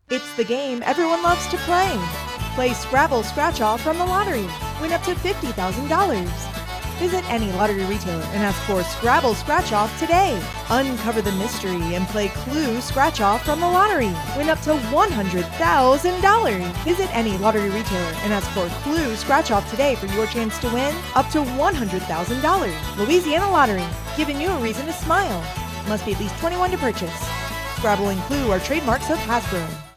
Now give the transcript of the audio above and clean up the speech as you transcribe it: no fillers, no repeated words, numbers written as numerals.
It's the game everyone loves to play. Play Scrabble Scratch Off from the lottery. Win up to $50,000. Visit any lottery retailer and ask for Scrabble Scratch Off today. Uncover the mystery and play Clue Scratch Off from the lottery. Win up to $100,000. Visit any lottery retailer and ask for Clue Scratch Off today for your chance to win up to $100,000. Louisiana Lottery, giving you a reason to smile. Must be at least 21 to purchase. Scrabble and Clue are trademarks of Hasbro.